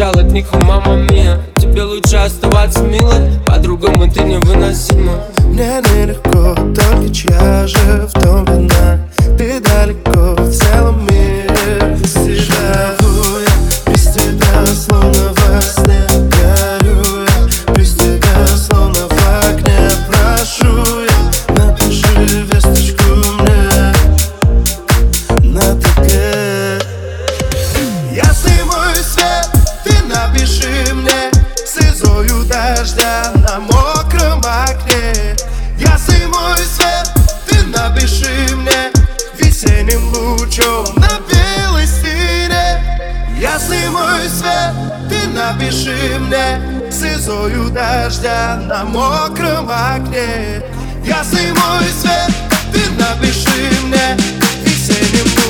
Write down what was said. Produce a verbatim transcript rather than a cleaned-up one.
убежал от них, у мама мия. Тебе лучше оставаться милой, по-другому ты невыносима. Мне нелегко, только чья же в том вина. Ты далеко в целом мире. Живу я без тебя, словно во сне. Горю я без тебя, словно в окне. Прошу я, напиши весточку мне на ТГ. Ясный мой свет, ты напиши мне слезою дождя на мокром окне. Ясный мой свет, ты напиши мне весенним лучом на белой стене. Ясный мой свет, ты напиши мне слезою дождя на мокром окне. Ясный мой свет, ты напиши мне весенним